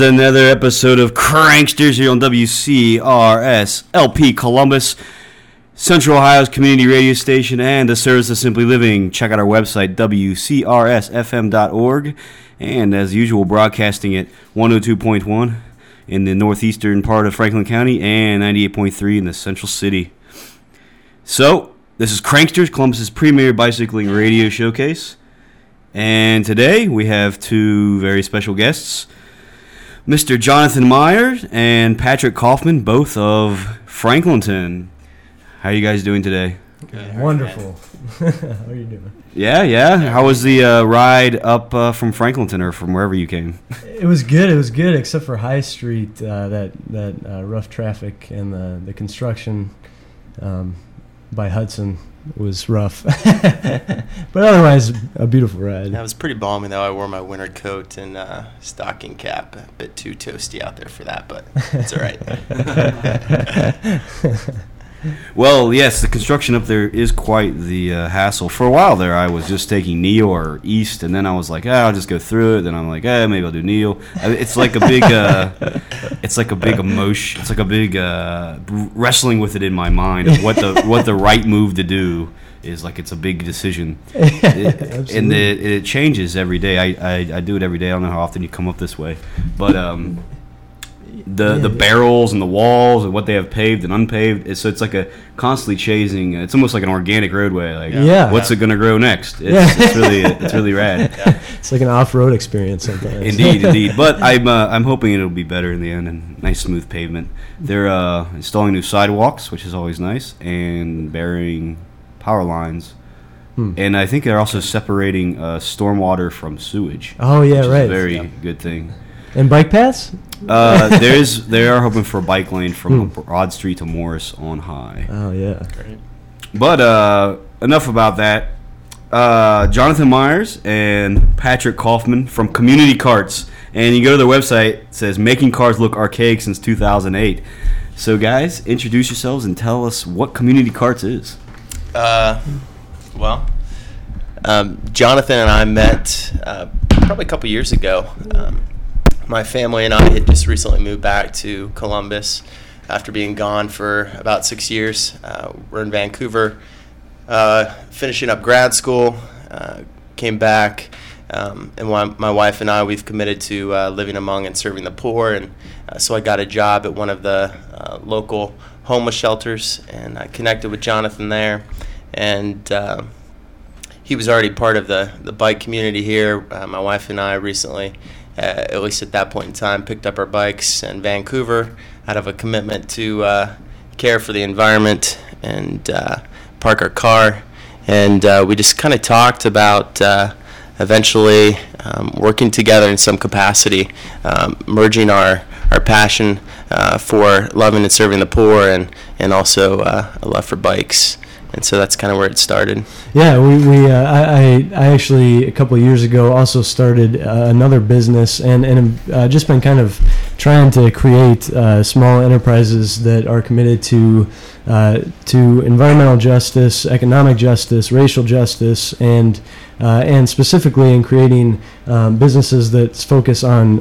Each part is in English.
another episode of Cranksters here on WCRS LP Columbus, Central Ohio's community radio station and the service of Simply Living. Check out our website, WCRSFM.org. And as usual, broadcasting at 102.1 in the northeastern part of Franklin County and 98.3 in the central city. So, this is Cranksters, Columbus's premier bicycling radio showcase. And today we have two very special guests, Mr. Jonathan Myers and Patrick Kaufman, both of Franklinton. How are you guys doing today? Good. Wonderful. How are you doing? Yeah. How was the ride up from Franklinton or from wherever you came? It was good, except for High Street, that rough traffic and the construction by Hudson was rough. But otherwise, a beautiful ride. Yeah, it was pretty balmy, though. I wore my winter coat and stocking cap. A bit too toasty out there for that, but it's all right. Well, yes, the construction up there is quite the hassle. For a while there, I was just taking Neil or East, and then I was like, I'll just go through it. Then I'm like, maybe I'll do Neil. It's like a big, emotion. It's like a big wrestling with it in my mind of what the right move to do is. Like it's a big decision, and it changes every day. I do it every day. I don't know how often you come up this way, but the barrels and the walls and what they have paved and unpaved. So it's like a constantly chasing. It's almost like an organic roadway. Like, what's it gonna grow next? It's really rad. Yeah. It's like an off-road experience sometimes. Indeed. But I'm hoping it'll be better in the end and nice smooth pavement. They're installing new sidewalks, which is always nice, and burying power lines. And I think they're also separating stormwater from sewage. Oh yeah, which right. Is a very good thing. And bike paths? They are hoping for a bike lane from Broad Street to Morris on High. Oh yeah. Great. But enough about that. Jonathan Myers and Patrick Kaufman from Community Carts, and you go to their website. It says making cars look archaic since 2008. So guys, introduce yourselves and tell us what Community Carts is. Jonathan and I met probably a couple years ago. My family and I had just recently moved back to Columbus after being gone for about 6 years. We're in Vancouver, finishing up grad school, came back, and my wife and I, we've committed to living among and serving the poor, and so I got a job at one of the local homeless shelters, and I connected with Jonathan there, and he was already part of the bike community here. My wife and I recently, at least at that point in time, picked up our bikes in Vancouver out of a commitment to care for the environment and park our car. And we just kind of talked about eventually working together in some capacity, merging our passion for loving and serving the poor and also a love for bikes. And so that's kind of where it started. Yeah, I actually a couple of years ago also started another business and just been kind of trying to create small enterprises that are committed to environmental justice, economic justice, racial justice, and specifically in creating businesses that focus on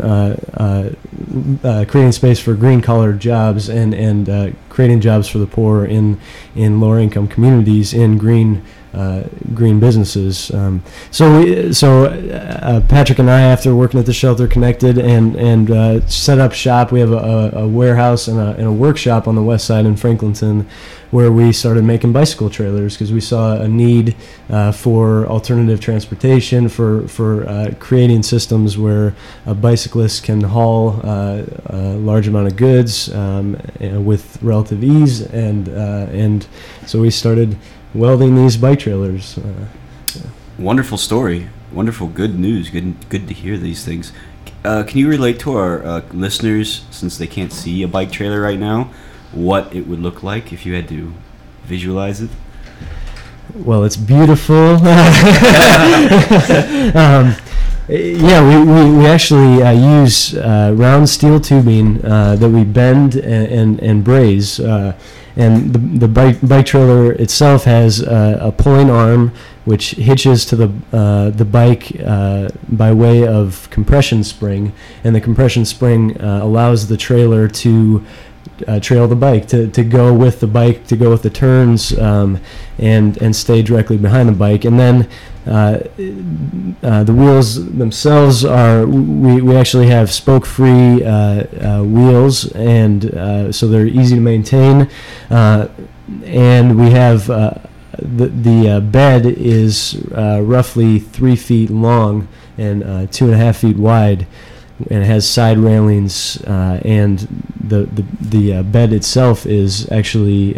creating space for green-collar jobs and creating jobs for the poor in lower-income communities in green businesses. So Patrick and I, after working at the shelter, connected and set up shop. We have a warehouse and a workshop on the west side in Franklinton, where we started making bicycle trailers because we saw a need for alternative transportation, for creating systems where a bicyclist can haul a large amount of goods with relative ease, and so we started welding these bike trailers. Wonderful story. Wonderful. Good news. Good to hear these things. Can you relate to our listeners, since they can't see a bike trailer right now, what it would look like if you had to visualize it? Well, it's beautiful. We actually use round steel tubing that we bend and braze. And the bike trailer itself has a pulling arm which hitches to the bike by way of compression spring, and the compression spring allows the trailer to trail the bike, to go with the bike, to go with the turns, and stay directly behind the bike. And then the wheels themselves we actually have spoke-free wheels, and so they're easy to maintain. And we have the bed is roughly 3 feet long and 2.5 feet wide, and it has side railings, and the bed itself is actually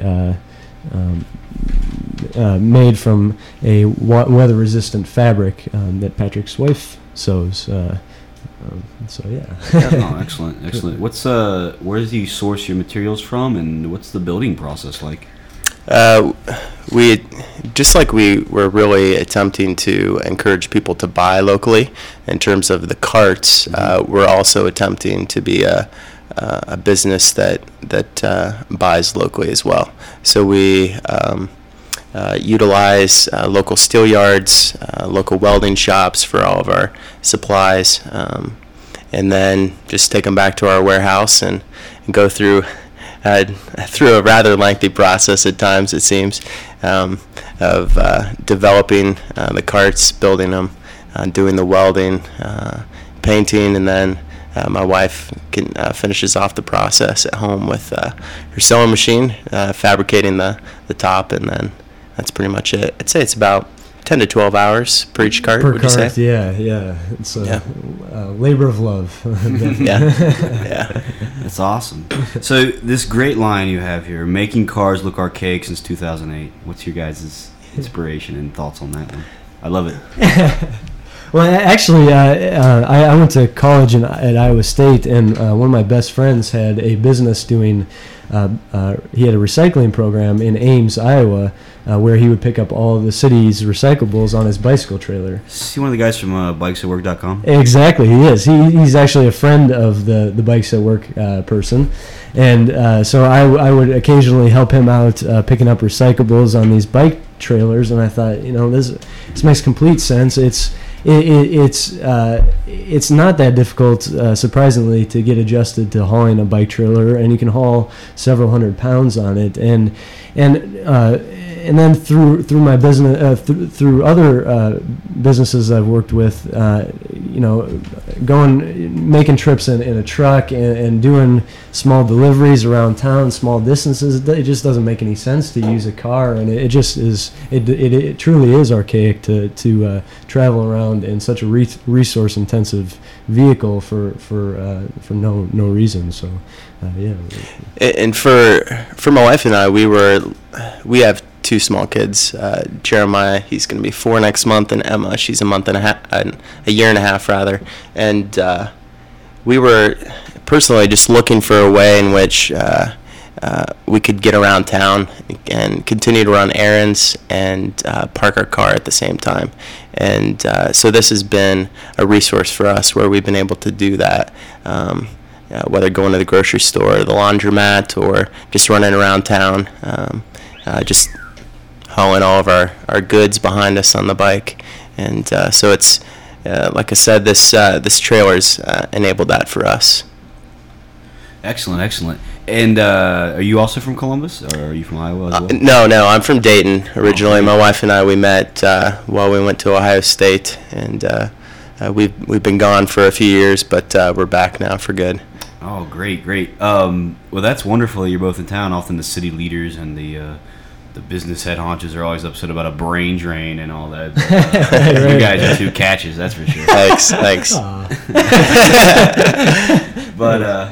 made from a weather-resistant fabric that Patrick's wife sews. So yeah. Oh, excellent. What's where do you source your materials from, and what's the building process like? We were really attempting to encourage people to buy locally. In terms of the carts, we're also attempting to be a business that buys locally as well. So we utilize local steel yards, local welding shops for all of our supplies, and then just take them back to our warehouse and go through a rather lengthy process at times, it seems, of developing the carts, building them, doing the welding, painting, and then my wife finishes off the process at home with her sewing machine, fabricating the top, and then that's pretty much it. I'd say it's about 10 to 12 hours per each cart, would you say? Yeah. It's a labor of love. Yeah. That's awesome. So this great line you have here, making cars look archaic since 2008. What's your guys' inspiration and thoughts on that one? I love it. Well, actually, I went to college at Iowa State, and one of my best friends had a business doing, he had a recycling program in Ames, Iowa, where he would pick up all of the city's recyclables on his bicycle trailer. Is he one of the guys from bikesatwork.com? Exactly, he is. He's actually a friend of the Bikes at Work person. And so I would occasionally help him out picking up recyclables on these bike trailers, and I thought, this makes complete sense. It's not that difficult, surprisingly, to get adjusted to hauling a bike trailer, and you can haul several hundred pounds on it. And then through my business, through other businesses I've worked with, making trips in a truck and doing small deliveries around town, small distances, it just doesn't make any sense to use a car, and it just is. It truly is archaic to travel around in such a resource intensive vehicle for no reason. So yeah. And for my wife and I, we have two small kids. Jeremiah, he's going to be 4 next month, and Emma, she's a year and a half rather. And we were personally just looking for a way in which we could get around town and continue to run errands and park our car at the same time. And so this has been a resource for us where we've been able to do that. Whether going to the grocery store, or the laundromat, or just running around town, just hauling all of our goods behind us on the bike. And so it's, like I said, this trailer's enabled that for us. Excellent. And are you also from Columbus, or are you from Iowa as No, well? I'm from Dayton originally. My wife and I, we met while we went to Ohio State, and we've been gone for a few years, but we're back now for good. Oh, great. Well, that's wonderful. You're both in town. Often the city leaders and the business head honchos are always upset about a brain drain and all that. You guys are two catches, that's for sure. Thanks. But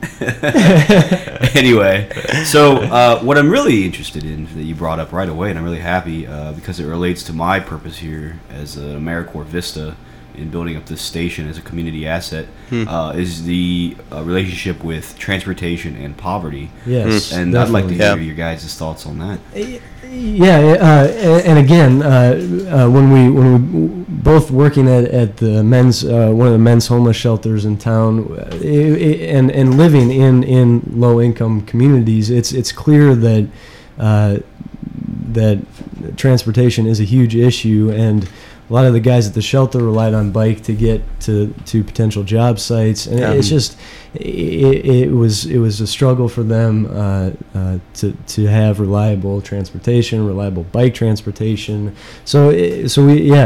anyway, so what I'm really interested in that you brought up right away, and I'm really happy because it relates to my purpose here as an AmeriCorps Vista in building up this station as a community asset, is the relationship with transportation and poverty. Yes, and definitely. I'd like to hear your guys' thoughts on that. Yeah, and again, when we both working at the men's one of the men's homeless shelters in town, and living in low income communities, it's clear that transportation is a huge issue, and a lot of the guys at the shelter relied on bike to get to potential job sites, and it's just it was a struggle for them to have reliable transportation, reliable bike transportation. It's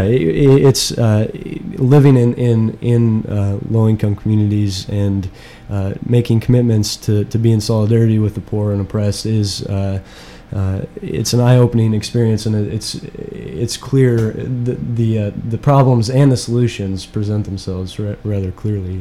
living in low income communities and making commitments to be in solidarity with the poor and oppressed is. It's an eye-opening experience, and it's clear the problems and the solutions present themselves rather clearly.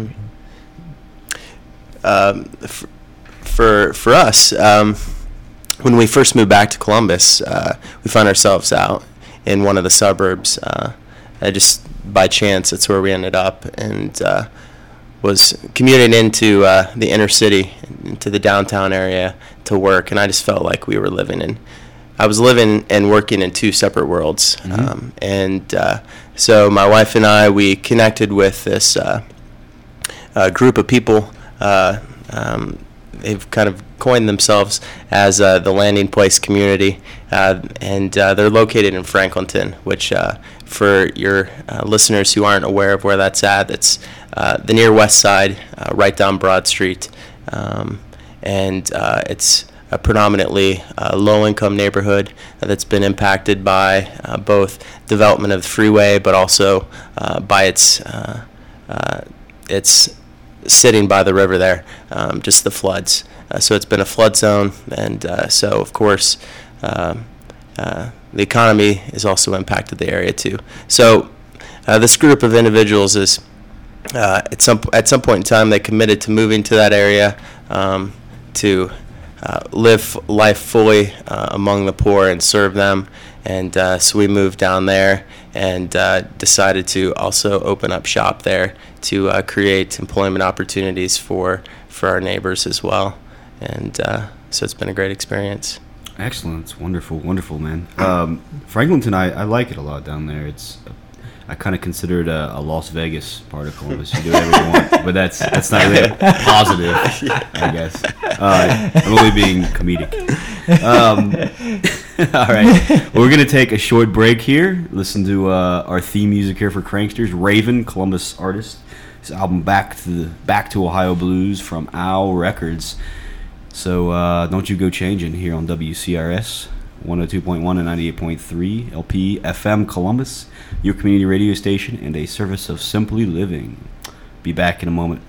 For us, when we first moved back to Columbus, we found ourselves out in one of the suburbs. Just by chance, that's where we ended up, and was commuting into the inner city, into the downtown area to work, and I just felt like I was living and working in two separate worlds. So my wife and I, we connected with this group of people. They've kind of coined themselves as the Landing Place Community, and they're located in Franklinton, which for your listeners who aren't aware of where that's at, that's the near west side, right down Broad Street, and it's a predominantly low-income neighborhood that's been impacted by both development of the freeway, but also by its sitting by the river there, just the floods. So it's been a flood zone, and so of course the economy has also impacted the area too. So this group of individuals is at some point in time they committed to moving to that area to live life fully among the poor and serve them. And so we moved down there and decided to also open up shop there to create employment opportunities for our neighbors as well. And so it's been a great experience. Excellent. It's wonderful, man. Franklinton, I like it a lot down there. I kind of consider it a Las Vegas part of Columbus. You do whatever you want, but that's not really positive, I guess. I'm only being comedic. All right. Well, we're going to take a short break here. Listen to our theme music here for Cranksters. Raven, Columbus artist. His album Back to Ohio Blues from Owl Records. So don't you go changing here on WCRS 102.1 and 98.3 LP FM Columbus, your community radio station and a service of Simply Living. Be back in a moment.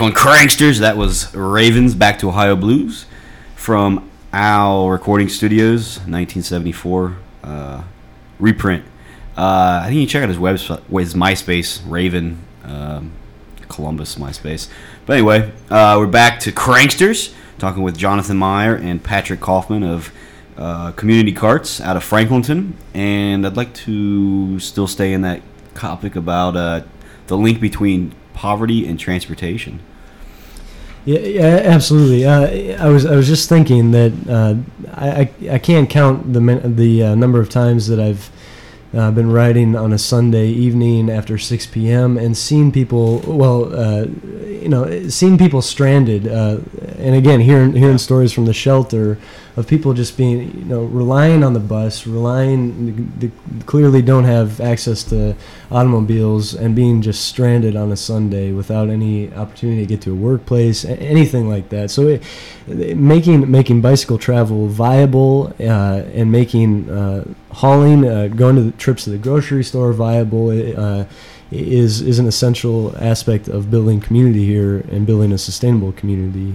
back on Cranksters. That was Ravens, Back to Ohio Blues from Owl Recording Studios, 1974 reprint. I think you can check out his website, his MySpace, Raven, Columbus MySpace. But anyway, we're back to Cranksters, talking with Jonathan Meyer and Patrick Kaufman of Community Carts out of Franklinton. And I'd like to still stay in that topic about the link between poverty and transportation. Yeah, absolutely. I was just thinking that I can't count the number of times that I've been riding on a Sunday evening after 6 p.m. and seen people, seeing people stranded, and again, hearing stories from the shelter of people just being, relying on the bus, clearly don't have access to automobiles and being just stranded on a Sunday without any opportunity to get to a workplace, anything like that. So making bicycle travel viable and making hauling, going to the trips to the grocery store viable is an essential aspect of building community here and building a sustainable community.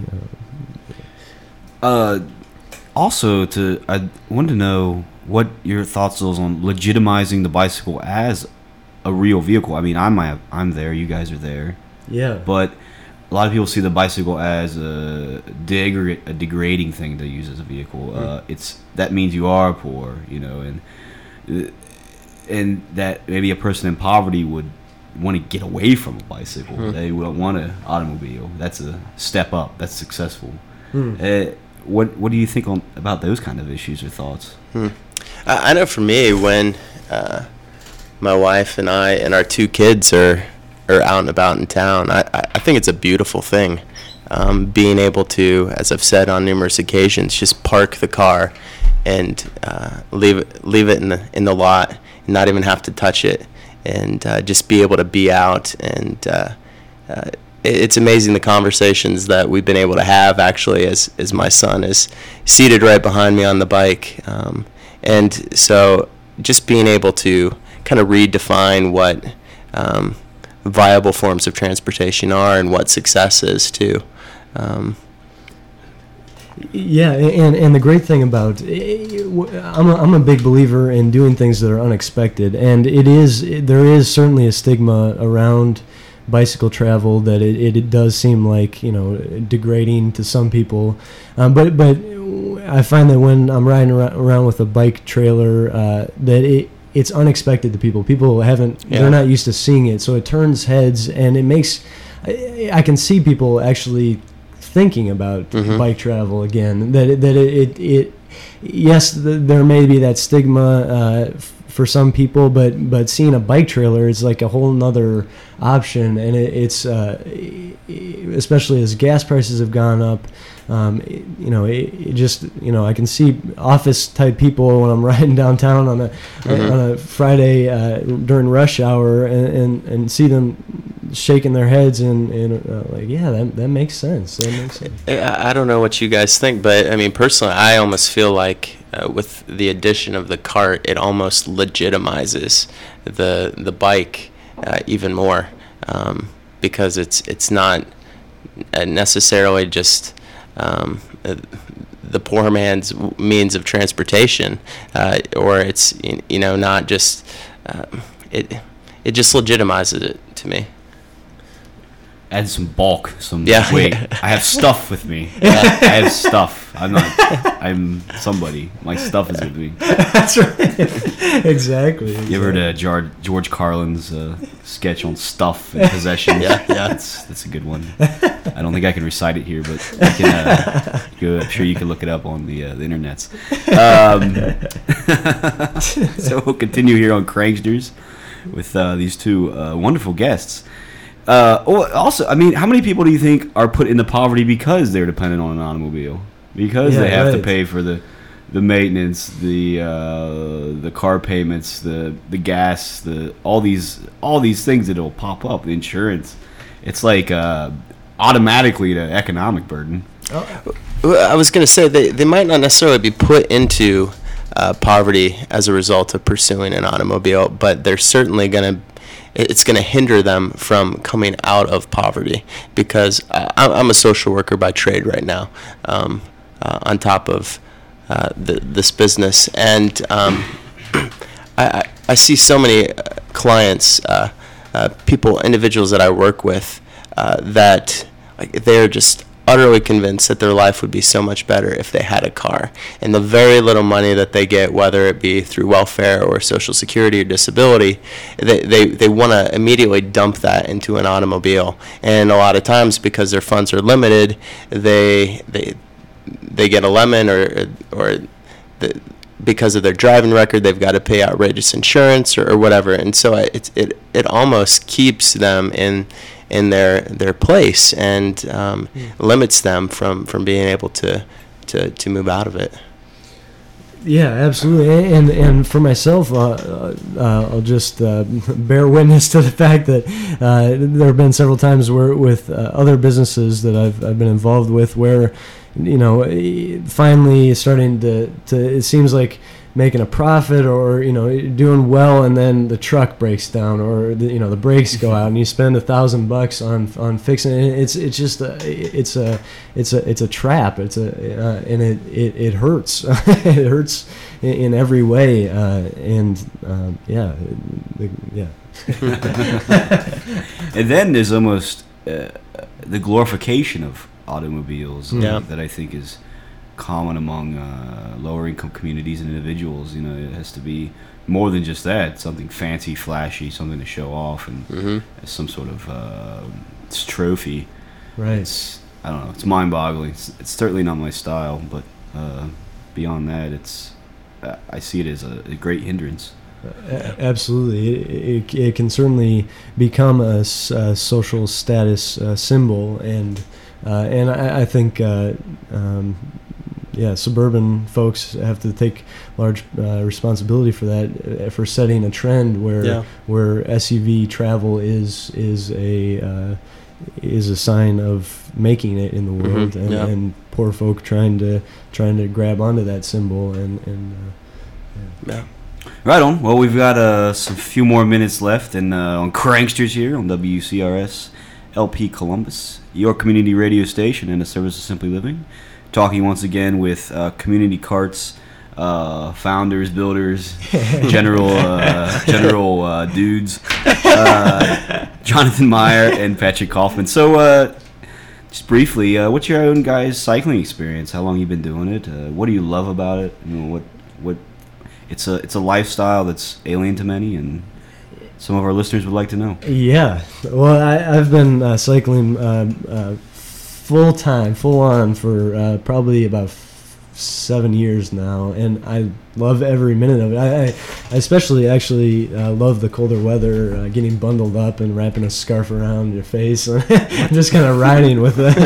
Also, I wanted to know what your thoughts was on legitimizing the bicycle as a real vehicle. I mean, I'm there, you guys are there. Yeah. But a lot of people see the bicycle as a degrading thing to use as a vehicle. That means you are poor, and that maybe a person in poverty would want to get away from a bicycle. They would want an automobile. That's a step up. That's successful. What do you think about those kind of issues or thoughts? I know for me, when my wife and I and our 2 kids are out and about in town, I think it's a beautiful thing, being able to, as I've said on numerous occasions, just park the car and leave it in the lot and not even have to touch it, and just be able to be out. And it's amazing the conversations that we've been able to have, actually, as my son is seated right behind me on the bike. And so just being able to kind of redefine what viable forms of transportation are and what success is, too. Yeah, and the great thing about I'm a big believer in doing things that are unexpected, and there is certainly a stigma around bicycle travel that it does seem like degrading to some people, but I find that when I'm riding around with a bike trailer, that it's unexpected to people. People they're not used to seeing it, so it turns heads, and it makes I can see people actually thinking about bike travel again. Yes, there may be that stigma for some people, but seeing a bike trailer is like a whole nother option, and it's especially as gas prices have gone up. It just I can see office type people when I'm riding downtown on a Friday during rush hour and see them shaking their heads and that makes sense. I don't know what you guys think, but I mean, personally, I almost feel like with the addition of the cart, it almost legitimizes the bike even more, because it's not necessarily just the poor man's means of transportation, or it's not just it just legitimizes it to me. Add some bulk, weight. I have stuff with me. I have stuff. I'm somebody. My stuff is with me. That's right. Exactly. You ever heard George Carlin's sketch on stuff and possessions? Yeah. That's a good one. I don't think I can recite it here, but I can. I'm sure you can look it up on the internets. So we'll continue here on Cranksters with these 2 wonderful guests. Also, I mean, how many people do you think are put into poverty because they're dependent on an automobile? Because they have to pay for the maintenance, the car payments, the gas, all these things that will pop up, the insurance. It's like automatically the economic burden. I was going to say they might not necessarily be put into poverty as a result of pursuing an automobile, but they're certainly going to it's going to hinder them from coming out of poverty, because I'm a social worker by trade right now, on top of this business, and I see so many clients, individuals that I work with, that they're just utterly convinced that their life would be so much better if they had a car. And the very little money that they get, whether it be through welfare or Social Security or disability, they want to immediately dump that into an automobile. And a lot of times, because their funds are limited, they get a lemon, because of their driving record, they've got to pay outrageous insurance or whatever. And so it almost keeps them in their place, and limits them from being able to move out of it. Yeah, absolutely. And for myself, I'll just bear witness to the fact that there have been several times where with other businesses that I've been involved with where, finally starting to it seems like making a profit or doing well, and then the truck breaks down or the brakes go out and you spend $1,000 on fixing it. It's just it's a trap. And it hurts. It hurts in every way. Yeah. And then there's almost the glorification of automobiles that I think is common among lower income communities and individuals. It has to be more than just that, something fancy, flashy, something to show off, and as some sort of trophy. Right. I don't know, it's mind-boggling. It's certainly not my style, but beyond that, I see it as a great hindrance. Absolutely. It can certainly become a social status symbol, and I think suburban folks have to take large responsibility for that, for setting a trend where SUV travel is a sign of making it in the world, and poor folk trying to grab onto that symbol and. Right on. Well, we've got some few more minutes left, and on Cranksters here on WCRS LP Columbus, your community radio station and a service of Simply Living. Talking once again with Community Carts founders, builders, general dudes, Jonathan Meyer and Patrick Kaufman. So, just briefly, what's your own guys' cycling experience? How long you been doing it? What do you love about it? What it's a lifestyle that's alien to many, and some of our listeners would like to know. Yeah, well, I've been cycling full on for probably about 7 years now, and I love every minute of it. I especially actually love the colder weather, getting bundled up and wrapping a scarf around your face and just kind of riding with it.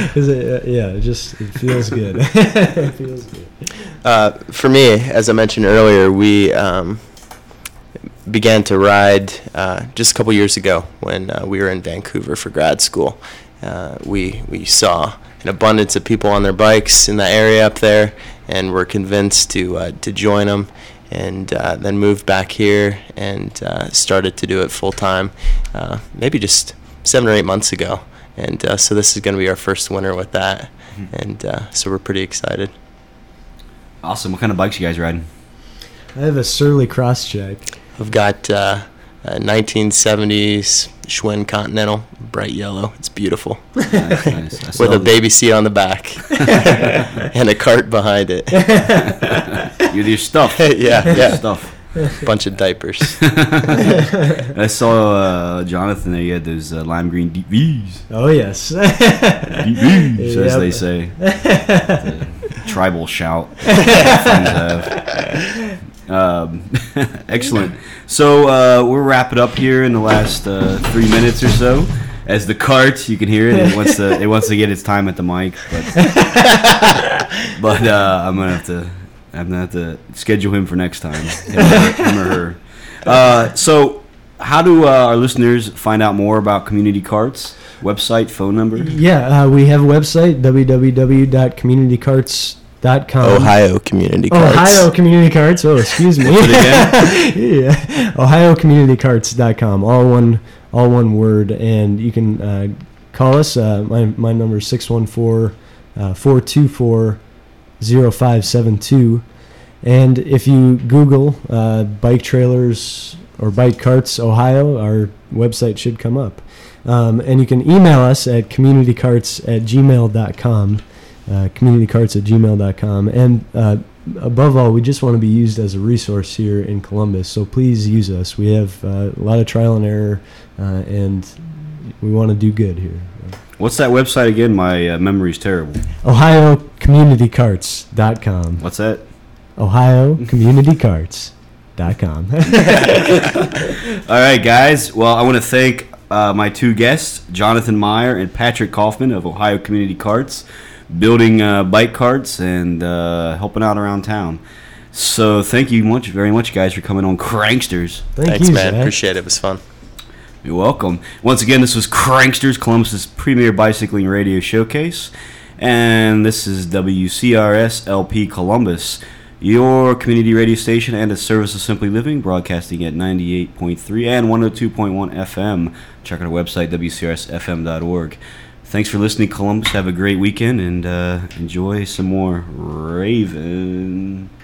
It feels good. It feels good. For me, as I mentioned earlier, we began to ride just a couple years ago when we were in Vancouver for grad school. We saw an abundance of people on their bikes in the area up there, and were convinced to join them, and then moved back here and started to do it full time, maybe just 7 or 8 months ago. And so this is going to be our first winter with that, and so we're pretty excited. Awesome. What kind of bikes you guys riding? I have a Surly Crosstrike. We've got a 1970s Schwinn Continental, bright yellow. It's beautiful. Nice. With a baby seat on the back and a cart behind it. You're your stuff. Yeah. Stuff. Bunch of diapers. I saw Jonathan there. You had those lime green Deep V's. Oh, yes. Deep V's, as they say. The tribal shout. Friends have. Excellent. So we're wrapping up here in the last 3 minutes or so. As the cart, you can hear it. It wants to get its time at the mic, but I'm gonna have to schedule him for next time. Him or her. So, how do our listeners find out more about Community Carts? Website, phone number? Yeah, we have a website, www.communitycarts.com. Ohio Community Carts. Ohio Community Carts. Oh, excuse me. Yeah. OhioCommunityCarts.com. All one word. And you can call us. My number is 614-424-0572. And if you Google bike trailers or bike carts Ohio, our website should come up. And you can email us at communitycarts@gmail.com. communitycarts@gmail.com. And above all, we just want to be used as a resource here in Columbus. So please use us. We have a lot of trial and error, and we want to do good here. What's that website again? My memory's terrible. OhioCommunityCarts.com. What's that? OhioCommunityCarts.com. All right, guys. Well, I want to thank my two guests, Jonathan Meyer and Patrick Kaufman of Ohio Community Carts, building bike carts and helping out around town. So thank you very much, guys, for coming on Cranksters. Thanks, man. Appreciate it. It was fun. You're welcome. Once again, this was Cranksters, Columbus's premier bicycling radio showcase. And this is WCRS LP Columbus, your community radio station and a service of Simply Living, broadcasting at 98.3 and 102.1 FM. Check out our website, wcrsfm.org. Thanks for listening, Columbus. Have a great weekend and enjoy some more Raven.